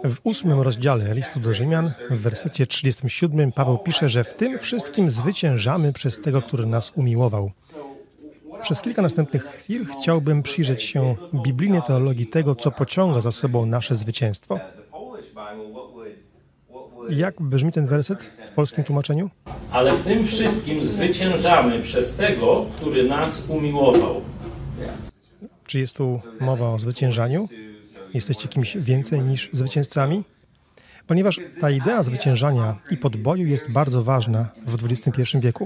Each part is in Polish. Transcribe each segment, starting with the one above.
W 8 rozdziale listu do Rzymian, w wersecie 37, Paweł pisze, że w tym wszystkim zwyciężamy przez tego, który nas umiłował. Przez kilka następnych chwil chciałbym przyjrzeć się biblijnej teologii tego, co pociąga za sobą nasze zwycięstwo. Jak brzmi ten werset w polskim tłumaczeniu? Ale w tym wszystkim zwyciężamy przez tego, który nas umiłował. Czy jest tu mowa o zwyciężaniu? Jesteście kimś więcej niż zwycięzcami? Ponieważ ta idea zwyciężania i podboju jest bardzo ważna w XXI wieku.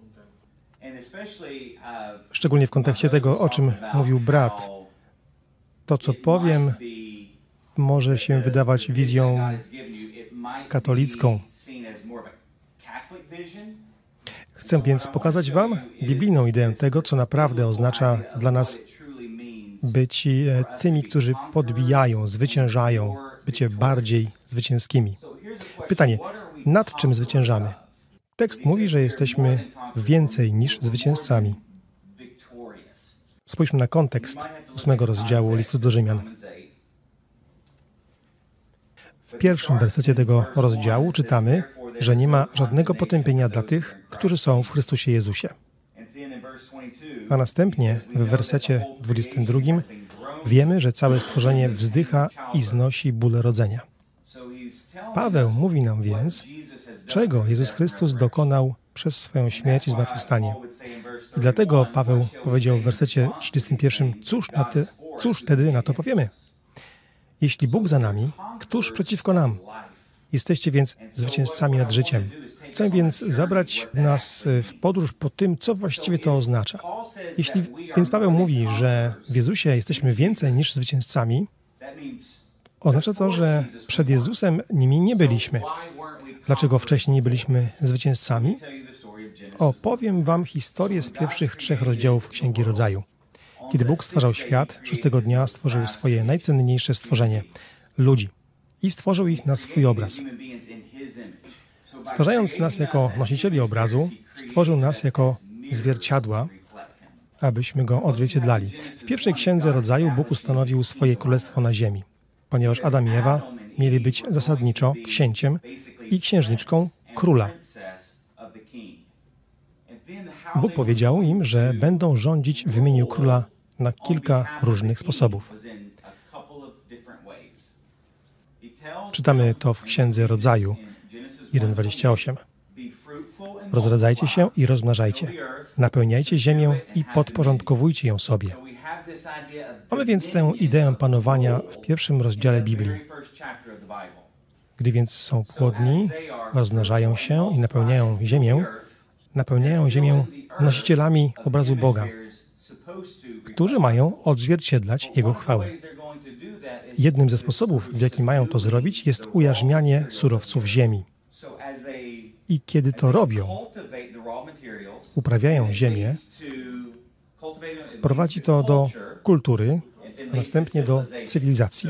Szczególnie w kontekście tego, o czym mówił brat. To, co powiem, może się wydawać wizją katolicką. Chcę więc pokazać Wam biblijną ideę tego, co naprawdę oznacza dla nas być tymi, którzy podbijają, zwyciężają, bycie bardziej zwycięskimi. Pytanie, nad czym zwyciężamy? Tekst mówi, że jesteśmy więcej niż zwycięzcami. Spójrzmy na kontekst 8 rozdziału listu do Rzymian. W pierwszym wersecie tego rozdziału czytamy, że nie ma żadnego potępienia dla tych, którzy są w Chrystusie Jezusie. A następnie w wersecie 22 wiemy, że całe stworzenie wzdycha i znosi ból rodzenia. Paweł mówi nam więc, czego Jezus Chrystus dokonał przez swoją śmierć i zmartwychwstanie. I dlatego Paweł powiedział w wersecie 31, cóż wtedy na to powiemy? Jeśli Bóg za nami, któż przeciwko nam? Jesteście więc zwycięzcami nad życiem. Chcę więc zabrać nas w podróż po tym, co właściwie to oznacza. Jeśli więc Paweł mówi, że w Jezusie jesteśmy więcej niż zwycięzcami, oznacza to, że przed Jezusem nimi nie byliśmy. Dlaczego wcześniej nie byliśmy zwycięzcami? Opowiem Wam historię z pierwszych 3 rozdziałów Księgi Rodzaju. Kiedy Bóg stwarzał świat, 6 dnia stworzył swoje najcenniejsze stworzenie – ludzi. I stworzył ich na swój obraz. Stwarzając nas jako nosicieli obrazu, stworzył nas jako zwierciadła, abyśmy go odzwierciedlali. W pierwszej Księdze Rodzaju Bóg ustanowił swoje królestwo na ziemi, ponieważ Adam i Ewa mieli być zasadniczo księciem i księżniczką króla. Bóg powiedział im, że będą rządzić w imieniu króla na kilka różnych sposobów. Czytamy to w Księdze Rodzaju 1:28. Rozradzajcie się i rozmnażajcie. Napełniajcie ziemię i podporządkowujcie ją sobie. Mamy więc tę ideę panowania w pierwszym rozdziale Biblii. Gdy więc są płodni, rozmnażają się i napełniają ziemię nosicielami obrazu Boga, którzy mają odzwierciedlać Jego chwałę. Jednym ze sposobów, w jaki mają to zrobić, jest ujarzmianie surowców ziemi. I kiedy to robią, uprawiają ziemię, prowadzi to do kultury, a następnie do cywilizacji.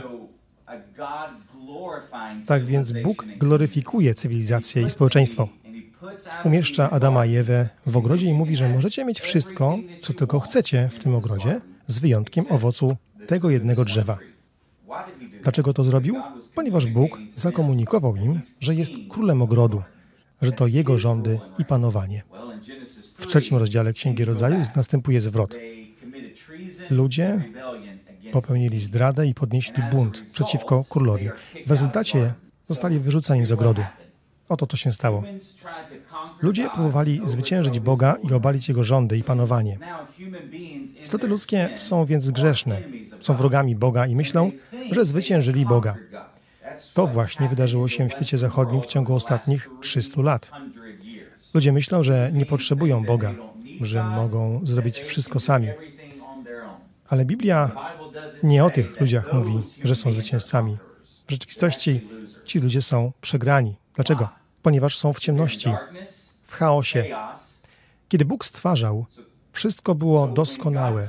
Tak więc Bóg gloryfikuje cywilizację i społeczeństwo. Umieszcza Adama i Ewę w ogrodzie i mówi, że możecie mieć wszystko, co tylko chcecie w tym ogrodzie, z wyjątkiem owocu tego jednego drzewa. Dlaczego to zrobił? Ponieważ Bóg zakomunikował im, że jest królem ogrodu, że to Jego rządy i panowanie. W 3 rozdziale Księgi Rodzaju następuje zwrot. Ludzie popełnili zdradę i podnieśli bunt przeciwko królowi. W rezultacie zostali wyrzuceni z ogrodu. Oto to się stało. Ludzie próbowali zwyciężyć Boga i obalić Jego rządy i panowanie. Istoty ludzkie są więc grzeszne, są wrogami Boga i myślą, że zwyciężyli Boga. To właśnie wydarzyło się w świecie zachodnim w ciągu ostatnich 300 lat. Ludzie myślą, że nie potrzebują Boga, że mogą zrobić wszystko sami. Ale Biblia nie o tych ludziach mówi, że są zwycięzcami. W rzeczywistości ci ludzie są przegrani. Dlaczego? Ponieważ są w ciemności, w chaosie. Kiedy Bóg stwarzał, wszystko było doskonałe.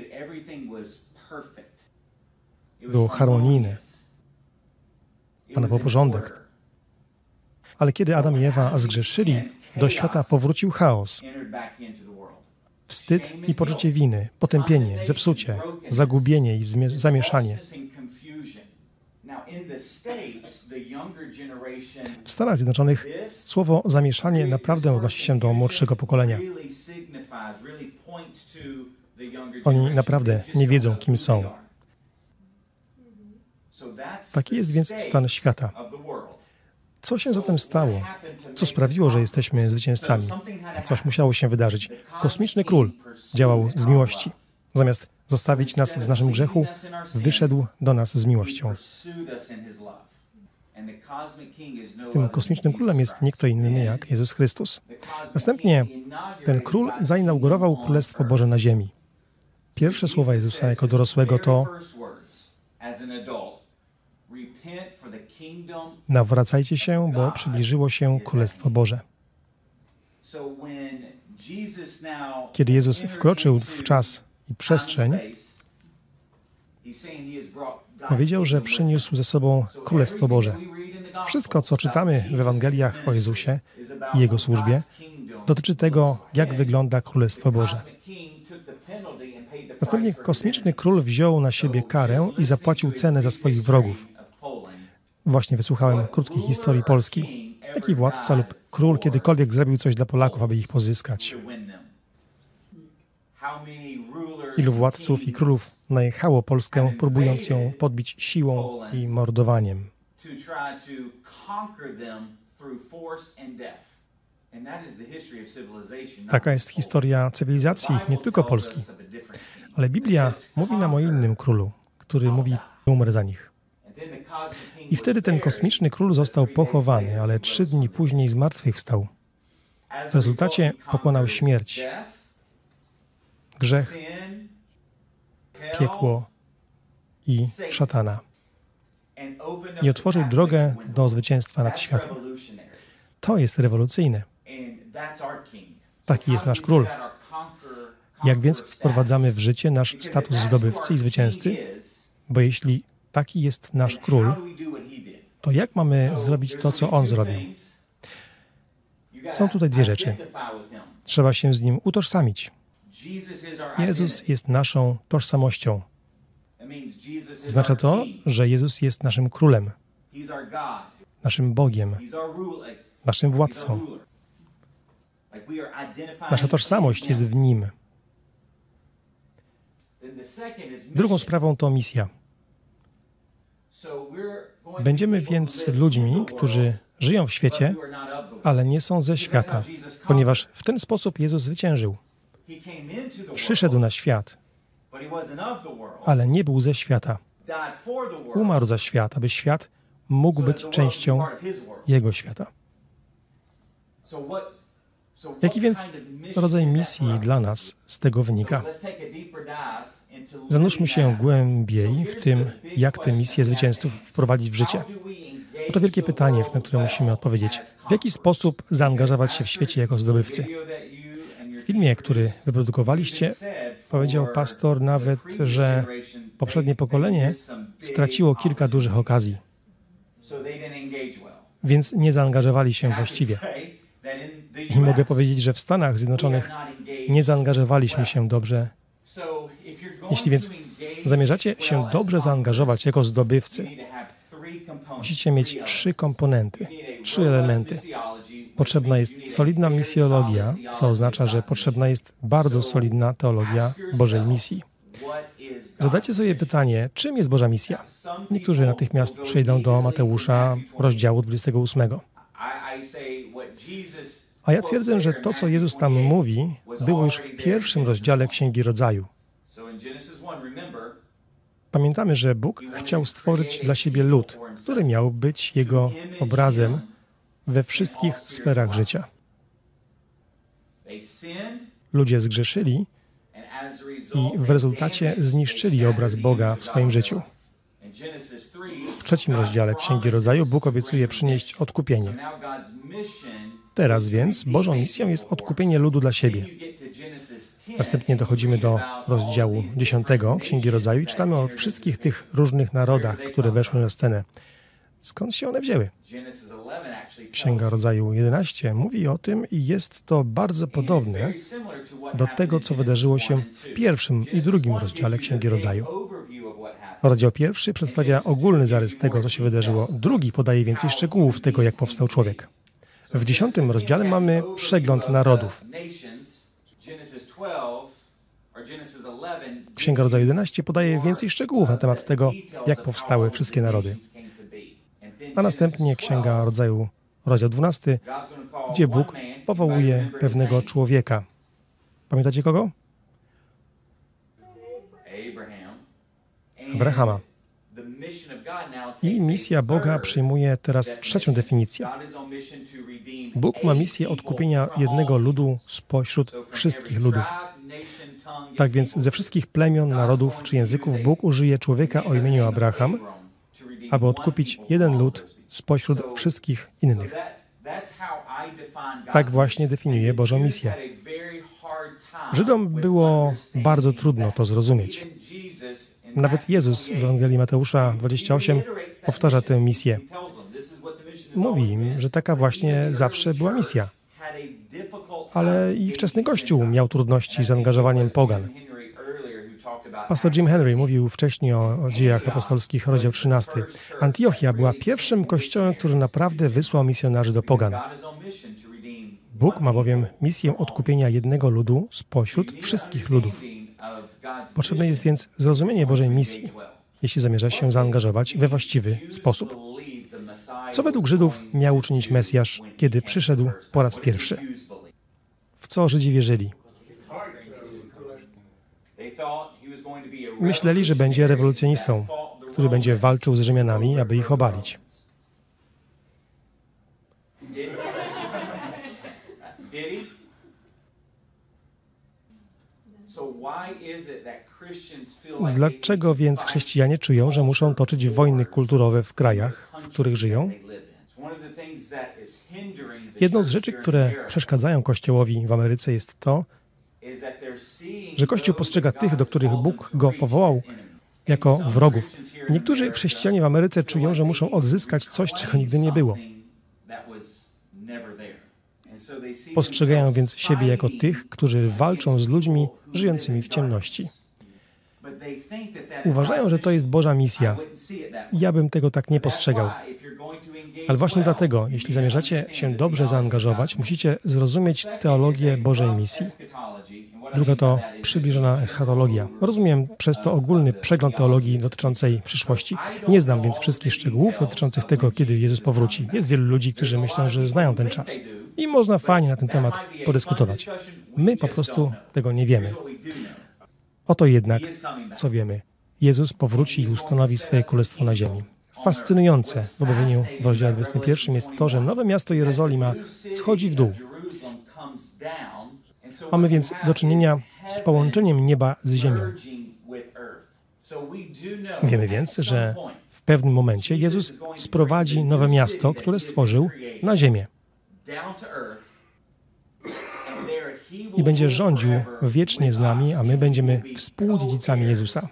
Było harmonijne. Panował porządek. Ale kiedy Adam i Ewa zgrzeszyli, do świata powrócił chaos. Wstyd i poczucie winy, potępienie, zepsucie, zagubienie i zamieszanie. W Stanach Zjednoczonych słowo zamieszanie naprawdę odnosi się do młodszego pokolenia. Oni naprawdę nie wiedzą, kim są. Taki jest więc stan świata. Co się zatem stało? Co sprawiło, że jesteśmy zwycięzcami? Coś musiało się wydarzyć. Kosmiczny król działał z miłości. Zamiast zostawić nas w naszym grzechu, wyszedł do nas z miłością. Tym kosmicznym królem jest nie kto inny jak Jezus Chrystus. Następnie ten król zainaugurował Królestwo Boże na ziemi. Pierwsze słowa Jezusa jako dorosłego to: nawracajcie się, bo przybliżyło się Królestwo Boże. Kiedy Jezus wkroczył w czas i przestrzeń, powiedział, że przyniósł ze sobą Królestwo Boże. Wszystko, co czytamy w Ewangeliach o Jezusie i Jego służbie, dotyczy tego, jak wygląda Królestwo Boże. Następnie kosmiczny król wziął na siebie karę i zapłacił cenę za swoich wrogów. Właśnie wysłuchałem krótkiej historii Polski. Jaki władca lub król kiedykolwiek zrobił coś dla Polaków, aby ich pozyskać? Ilu władców i królów najechało Polskę, próbując ją podbić siłą i mordowaniem? Taka jest historia cywilizacji, nie tylko Polski. Ale Biblia mówi nam o innym królu, który mówi, że umrę za nich. I wtedy ten kosmiczny król został pochowany, ale 3 dni później zmartwychwstał. W rezultacie pokonał śmierć, grzech, piekło i szatana. I otworzył drogę do zwycięstwa nad światem. To jest rewolucyjne. Taki jest nasz król. Jak więc wprowadzamy w życie nasz status zdobywcy i zwycięzcy? Bo jeśli taki jest nasz król, to jak mamy zrobić to, co on zrobił? Są tutaj 2 rzeczy. Trzeba się z nim utożsamić. Jezus jest naszą tożsamością. Oznacza to, że Jezus jest naszym królem, naszym Bogiem, naszym władcą. Nasza tożsamość jest w Nim. Drugą sprawą to misja. Będziemy więc ludźmi, którzy żyją w świecie, ale nie są ze świata, ponieważ w ten sposób Jezus zwyciężył. Przyszedł na świat, ale nie był ze świata. Umarł za świat, aby świat mógł być częścią Jego świata. Jaki więc rodzaj misji dla nas z tego wynika? Zanurzmy się głębiej w tym, jak tę misję zwycięzców wprowadzić w życie. Oto wielkie pytanie, na które musimy odpowiedzieć. W jaki sposób zaangażować się w świecie jako zdobywcy? W filmie, który wyprodukowaliście, powiedział pastor nawet, że poprzednie pokolenie straciło kilka dużych okazji, więc nie zaangażowali się właściwie. I mogę powiedzieć, że w Stanach Zjednoczonych nie zaangażowaliśmy się dobrze. Jeśli więc zamierzacie się dobrze zaangażować jako zdobywcy, musicie mieć 3 komponenty, 3 elementy. Potrzebna jest solidna misjologia, co oznacza, że potrzebna jest bardzo solidna teologia Bożej misji. Zadajcie sobie pytanie, czym jest Boża misja? Niektórzy natychmiast przejdą do Mateusza, rozdziału 28. A ja twierdzę, że to, co Jezus tam mówi, było już w 1. rozdziale Księgi Rodzaju. Pamiętamy, że Bóg chciał stworzyć dla siebie lud, który miał być Jego obrazem we wszystkich sferach życia. Ludzie zgrzeszyli i w rezultacie zniszczyli obraz Boga w swoim życiu. W 3. rozdziale Księgi Rodzaju Bóg obiecuje przynieść odkupienie. Teraz więc Bożą misją jest odkupienie ludu dla siebie. Następnie dochodzimy do rozdziału 10 Księgi Rodzaju i czytamy o wszystkich tych różnych narodach, które weszły na scenę. Skąd się one wzięły? Księga Rodzaju 11 mówi o tym i jest to bardzo podobne do tego, co wydarzyło się w 1. i 2. rozdziale Księgi Rodzaju. Rozdział 1 przedstawia ogólny zarys tego, co się wydarzyło. Drugi podaje więcej szczegółów tego, jak powstał człowiek. W 10 rozdziale mamy przegląd narodów. Księga Rodzaju 11 podaje więcej szczegółów na temat tego, jak powstały wszystkie narody. A następnie Księga Rodzaju, rozdział 12, gdzie Bóg powołuje pewnego człowieka. Pamiętacie kogo? Abrahama. I misja Boga przyjmuje teraz trzecią definicję. Bóg ma misję odkupienia jednego ludu spośród wszystkich ludów. Tak więc ze wszystkich plemion, narodów czy języków Bóg użyje człowieka o imieniu Abraham, aby odkupić jeden lud spośród wszystkich innych. Tak właśnie definiuje Bożą misję. Żydom było bardzo trudno to zrozumieć. Nawet Jezus w Ewangelii Mateusza 28 powtarza tę misję. Mówi im, że taka właśnie zawsze była misja. Ale i wczesny Kościół miał trudności z zaangażowaniem pogan. Pastor Jim Henry mówił wcześniej o Dziejach Apostolskich, rozdział 13. Antiochia była pierwszym kościołem, który naprawdę wysłał misjonarzy do pogan. Bóg ma bowiem misję odkupienia jednego ludu spośród wszystkich ludów. Potrzebne jest więc zrozumienie Bożej misji, jeśli zamierza się zaangażować we właściwy sposób. Co według Żydów miał uczynić Mesjasz, kiedy przyszedł po raz pierwszy? W co Żydzi wierzyli? Myśleli, że będzie rewolucjonistą, który będzie walczył z Rzymianami, aby ich obalić. Dlaczego więc chrześcijanie czują, że muszą toczyć wojny kulturowe w krajach, w których żyją? Jedną z rzeczy, które przeszkadzają Kościołowi w Ameryce, jest to, że Kościół postrzega tych, do których Bóg go powołał, jako wrogów. Niektórzy chrześcijanie w Ameryce czują, że muszą odzyskać coś, czego nigdy nie było. Postrzegają więc siebie jako tych, którzy walczą z ludźmi żyjącymi w ciemności. Uważają, że to jest Boża misja. Ja bym tego tak nie postrzegał. Ale właśnie dlatego, jeśli zamierzacie się dobrze zaangażować, musicie zrozumieć teologię Bożej misji. Druga to przybliżona eschatologia. Rozumiem przez to ogólny przegląd teologii dotyczącej przyszłości. Nie znam więc wszystkich szczegółów dotyczących tego, kiedy Jezus powróci. Jest wielu ludzi, którzy myślą, że znają ten czas. I można fajnie na ten temat podyskutować. My po prostu tego nie wiemy. Oto jednak, co wiemy. Jezus powróci i ustanowi swoje królestwo na ziemi. Fascynujące w objawieniu w rozdziale 21 jest to, że nowe miasto Jerozolima schodzi w dół. Mamy więc do czynienia z połączeniem nieba z ziemią. Wiemy więc, że w pewnym momencie Jezus sprowadzi nowe miasto, które stworzył, na ziemię. I będzie rządził wiecznie z nami, a my będziemy współdziedzicami Jezusa.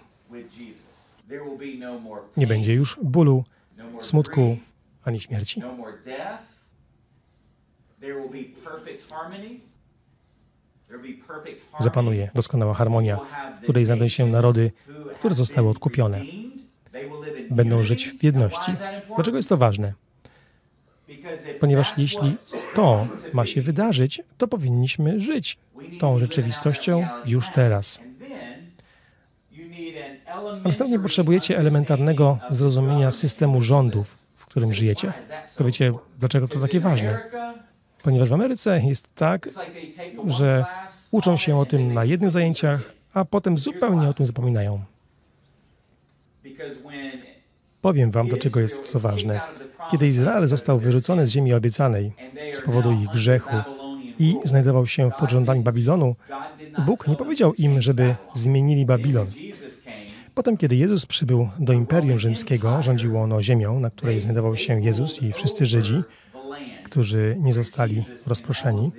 Nie będzie już bólu, smutku, ani śmierci. Zapanuje doskonała harmonia, w której znajdą się narody, które zostały odkupione. Będą żyć w jedności. Dlaczego jest to ważne? Ponieważ jeśli to ma się wydarzyć, to powinniśmy żyć tą rzeczywistością już teraz. A następnie potrzebujecie elementarnego zrozumienia systemu rządów, w którym żyjecie. Powiecie, dlaczego to takie ważne? Ponieważ w Ameryce jest tak, że uczą się o tym na jednych zajęciach, a potem zupełnie o tym zapominają. Powiem wam, dlaczego jest to ważne. Kiedy Izrael został wyrzucony z ziemi obiecanej z powodu ich grzechu i znajdował się pod rządami Babilonu, Bóg nie powiedział im, żeby zmienili Babilon. Potem, kiedy Jezus przybył do Imperium Rzymskiego, rządziło ono ziemią, na której znajdował się Jezus i wszyscy Żydzi, którzy nie zostali rozproszeni.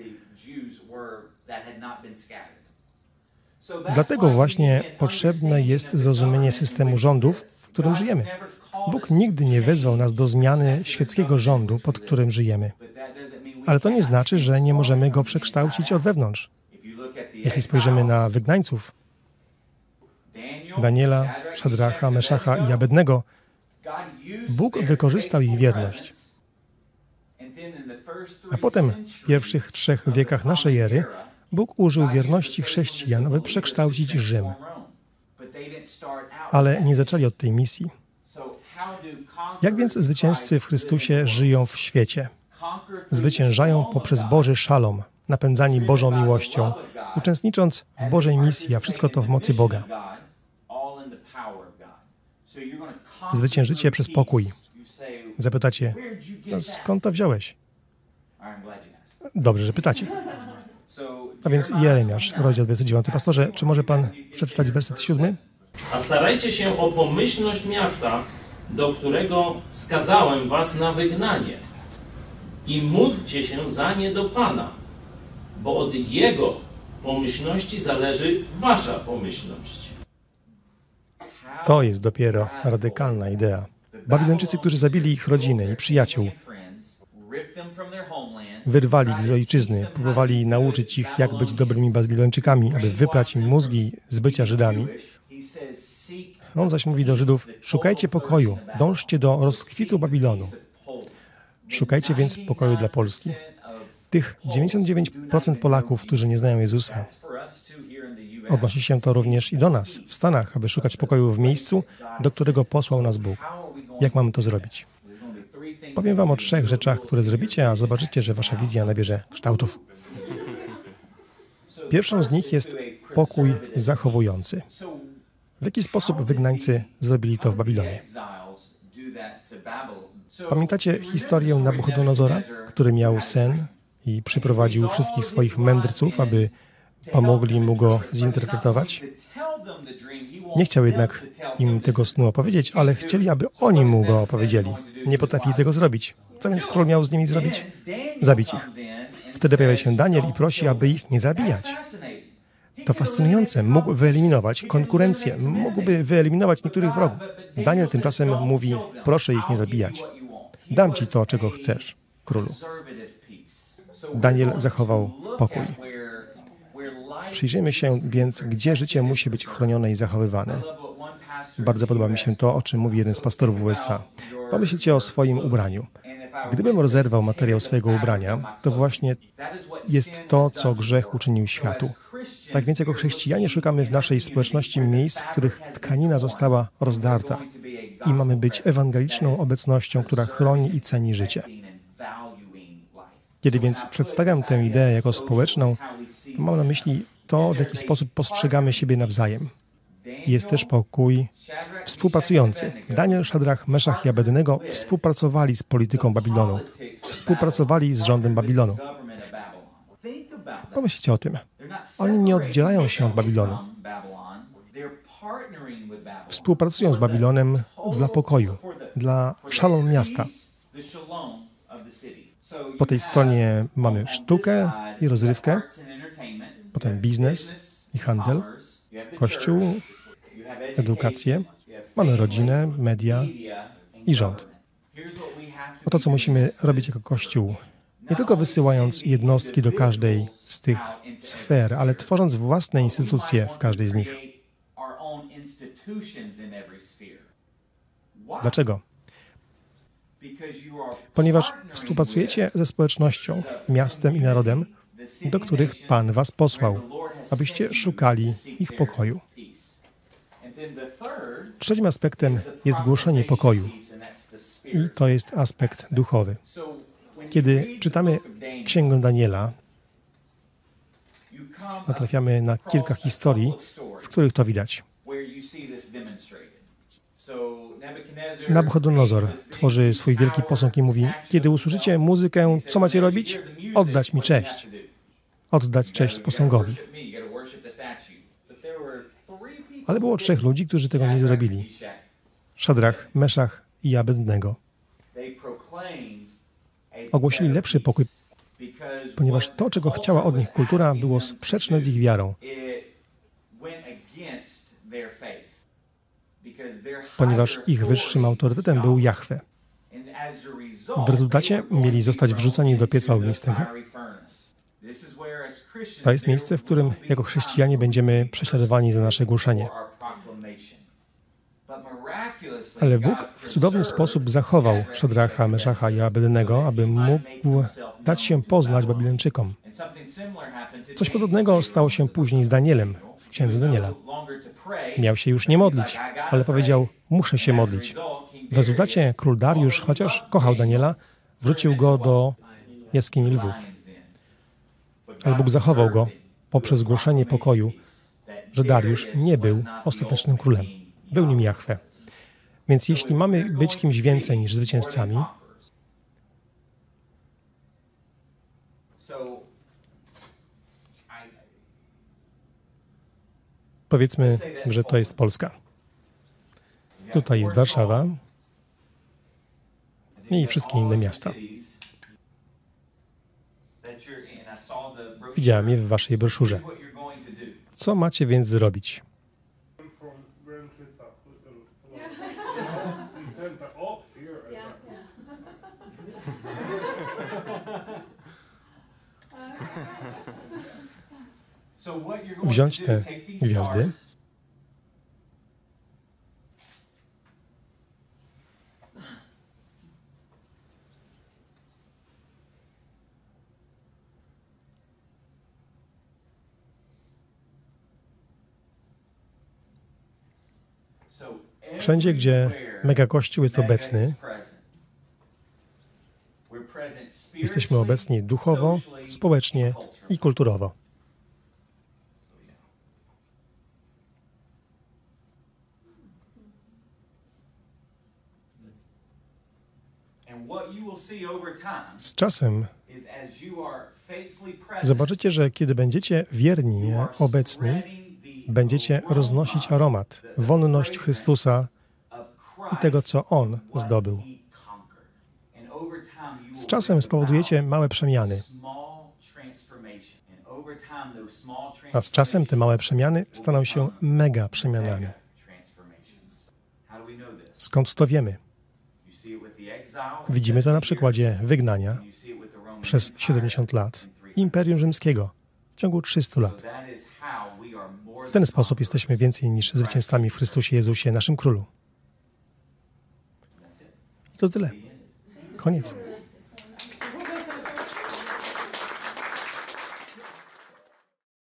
Dlatego właśnie potrzebne jest zrozumienie systemu rządów, w którym żyjemy. Bóg nigdy nie wezwał nas do zmiany świeckiego rządu, pod którym żyjemy. Ale to nie znaczy, że nie możemy go przekształcić od wewnątrz. Jeśli spojrzymy na wygnańców, Daniela, Szadracha, Meszacha i Abednego, Bóg wykorzystał ich wierność. A potem w pierwszych 3 wiekach naszej ery Bóg użył wierności chrześcijan, aby przekształcić Rzym. Ale nie zaczęli od tej misji. Jak więc zwycięzcy w Chrystusie żyją w świecie? Zwyciężają poprzez Boży szalom, napędzani Bożą miłością, uczestnicząc w Bożej misji, a wszystko to w mocy Boga. Zwyciężycie przez pokój. Zapytacie, skąd to wziąłeś? Dobrze, że pytacie. A więc Jeremiasz, rozdział 29. Pastorze, czy może Pan przeczytać werset 7? A starajcie się o pomyślność miasta, do którego skazałem was na wygnanie. I módlcie się za nie do Pana, bo od Jego pomyślności zależy wasza pomyślność. To jest dopiero radykalna idea. Babilończycy, którzy zabili ich rodziny i przyjaciół, wyrwali ich z ojczyzny, próbowali nauczyć ich, jak być dobrymi Babilończykami, aby wyprać im mózgi z bycia Żydami. On zaś mówi do Żydów, szukajcie pokoju, dążcie do rozkwitu Babilonu. Szukajcie więc pokoju dla Polski. Tych 99% Polaków, którzy nie znają Jezusa, odnosi się to również i do nas, w Stanach, aby szukać pokoju w miejscu, do którego posłał nas Bóg. Jak mamy to zrobić? Powiem wam o 3 rzeczach, które zrobicie, a zobaczycie, że wasza wizja nabierze kształtów. Pierwszą z nich jest pokój zachowujący. W jaki sposób wygnańcy zrobili to w Babilonie? Pamiętacie historię Nabuchodonozora, który miał sen i przyprowadził wszystkich swoich mędrców, aby pomogli mu go zinterpretować? Nie chciał jednak im tego snu opowiedzieć, ale chcieli, aby oni mu go opowiedzieli. Nie potrafili tego zrobić. Co więc król miał z nimi zrobić? Zabić ich. Wtedy pojawia się Daniel i prosi, aby ich nie zabijać. To fascynujące. Mógł wyeliminować konkurencję. Mógłby wyeliminować niektórych wrogów. Daniel tymczasem mówi, proszę ich nie zabijać. Dam ci to, czego chcesz, królu. Daniel zachował pokój. Przyjrzyjmy się więc, gdzie życie musi być chronione i zachowywane. Bardzo podoba mi się to, o czym mówi jeden z pastorów USA. Pomyślcie o swoim ubraniu. Gdybym rozerwał materiał swojego ubrania, to właśnie jest to, co grzech uczynił światu. Tak więc jako chrześcijanie szukamy w naszej społeczności miejsc, w których tkanina została rozdarta i mamy być ewangeliczną obecnością, która chroni i ceni życie. Kiedy więc przedstawiam tę ideę jako społeczną, to mam na myśli to, w jaki sposób postrzegamy siebie nawzajem. Jest też pokój współpracujący. Daniel, Szadrach, Meszach i Abednego współpracowali z polityką Babilonu. Współpracowali z rządem Babilonu. Pomyślcie o tym. Oni nie oddzielają się od Babilonu. Współpracują z Babilonem dla pokoju, dla szalom miasta. Po tej stronie mamy sztukę i rozrywkę, potem biznes i handel, Kościół, edukację, mamy rodzinę, media i rząd. Oto, co musimy robić jako Kościół, nie tylko wysyłając jednostki do każdej z tych sfer, ale tworząc własne instytucje w każdej z nich. Dlaczego? Ponieważ współpracujecie ze społecznością, miastem i narodem, do których Pan was posłał, abyście szukali ich pokoju. Trzecim aspektem jest głoszenie pokoju. I to jest aspekt duchowy. Kiedy czytamy Księgę Daniela, natrafiamy na kilka historii, w których to widać. Nabuchodonozor tworzy swój wielki posąg i mówi, kiedy usłyszycie muzykę, co macie robić? Oddać mi cześć. Oddać cześć posągowi. Ale było 3 ludzi, którzy tego nie zrobili. Szadrach, Meszach i Abednego. Ogłosili lepszy pokój, ponieważ to, czego chciała od nich kultura, było sprzeczne z ich wiarą. Ponieważ ich wyższym autorytetem był Jahwe. W rezultacie mieli zostać wrzuceni do pieca ognistego. To jest miejsce, w którym jako chrześcijanie będziemy prześladowani za nasze głoszenie. Ale Bóg w cudowny sposób zachował Szadracha, Meszacha i Abednego, aby mógł dać się poznać Babilończykom. Coś podobnego stało się później z Danielem w księdze Daniela. Miał się już nie modlić, ale powiedział, muszę się modlić. W rezultacie król Dariusz, chociaż kochał Daniela, wrzucił go do jaskini lwów. Ale Bóg zachował go poprzez głoszenie pokoju, że Dariusz nie był ostatecznym królem. Był nim Jahwe. Więc jeśli mamy być kimś więcej niż zwycięzcami, powiedzmy, że to jest Polska. Tutaj jest Warszawa i wszystkie inne miasta. Widziałem je w waszej broszurze. Co macie więc zrobić? Wziąć te gwiazdy wszędzie, gdzie megakościół jest obecny, jesteśmy obecni duchowo, społecznie i kulturowo. Z czasem zobaczycie, że kiedy będziecie wierni, obecni, będziecie roznosić aromat, wonność Chrystusa i tego, co On zdobył. Z czasem spowodujecie małe przemiany. A z czasem te małe przemiany staną się mega przemianami. Skąd to wiemy? Widzimy to na przykładzie wygnania przez 70 lat Imperium Rzymskiego w ciągu 300 lat. W ten sposób jesteśmy więcej niż zwycięzcami w Chrystusie Jezusie, naszym Królu. I to tyle. Koniec.